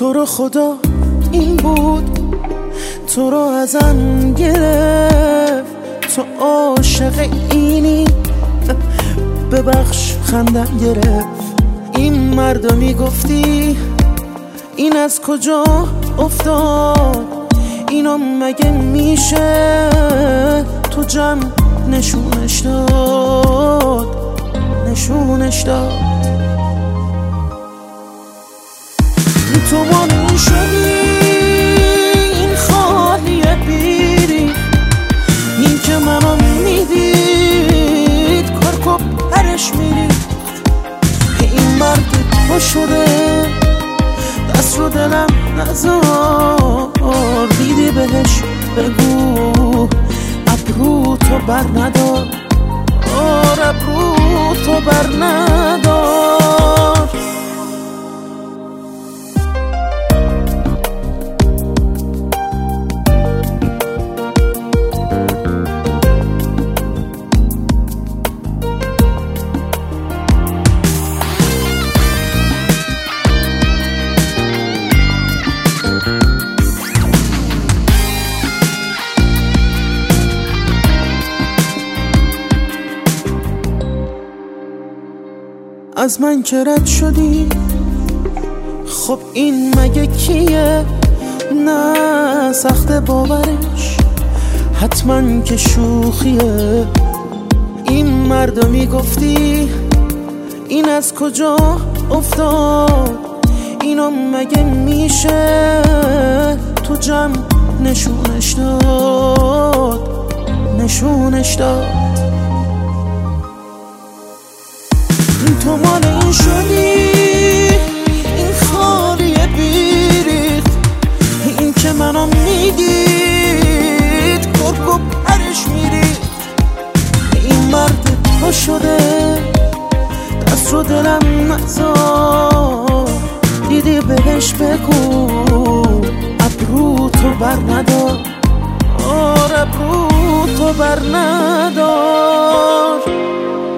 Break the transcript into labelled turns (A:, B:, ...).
A: تو رو خدا این بود، تو رو ازم گرفت، تو عاشق اینی، ببخش خندم گرفت. این مردا میگفتی این از کجا افتاد، اینا مگه میشه تو جمع نشونش داد، نشونش داد. تو مانون شدی این خالیه بیری، این که منو میدید کارکو پرش میری. این مرد تو شده دست رو دلم نزار، دیدی بهش بگو ابرو تو بر ندار، ابرو تو بر ندار. از من که رد شدی، خب این مگه کیه؟ نه سخت باورش، حتما که شوخیه. این مردا میگفتی این از کجا افتاد، اینا مگه میشه تو جمع نشونش داد، نشونش داد. تو مال این شدی این خالیه بیریخت، این که منو میدید کرکو پرش میریخت. این مرد تو شده دست رو دلم نزار، دیدی بهش بگو ابرو تو بر ندار، ابرو تو بر ندار.